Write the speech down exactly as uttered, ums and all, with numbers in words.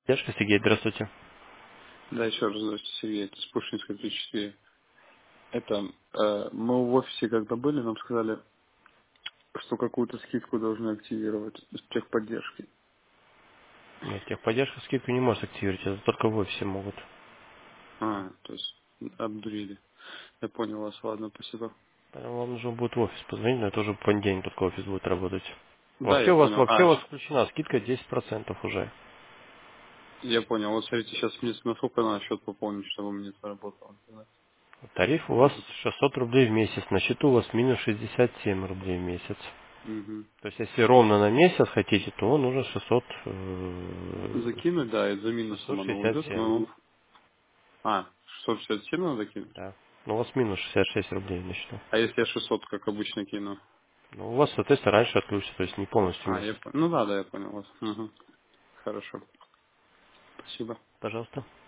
Яшка, Сергей, здравствуйте. Да, еще раз здравствуйте, Сергей, это с Пушкинской тридцать четыре. Это, э, мы в офисе когда были, нам сказали, что какую-то скидку должны активировать с техподдержки. Нет, техподдержка скидку не может активировать, это только в офисе могут. А, то есть обдурили. Я понял вас, ладно, спасибо. Поэтому вам нужно будет в офис позвонить, но это уже в понедельник только офис будет работать. Да, Вообще я у вас понял. вообще А, у вас щ- включена скидка десять процентов уже. я понял. Вот смотрите, сейчас мне насколько надо счет пополнить, чтобы мне это работало. Да. Тариф у вас Мгм. шестьсот рублей в месяц, на счету у вас минус шестьдесят семь рублей в месяц. Мгм. То есть если ровно на месяц хотите, то нужно шестьсот, э, Закинуть, да, и за минусом оно шестьсот шестьдесят уйдет, семь. но... А, шестьсот шестьдесят семь надо закинуть? Да. Ну у вас минус шестьдесят шесть рублей на счету. А если я шестьсот, как обычно, кину? Ну, у вас, соответственно, раньше отключится, то есть не полностью А, я месяц. понял. Ну да, да, я понял вас. Мгм. Хорошо. Спасибо. Пожалуйста.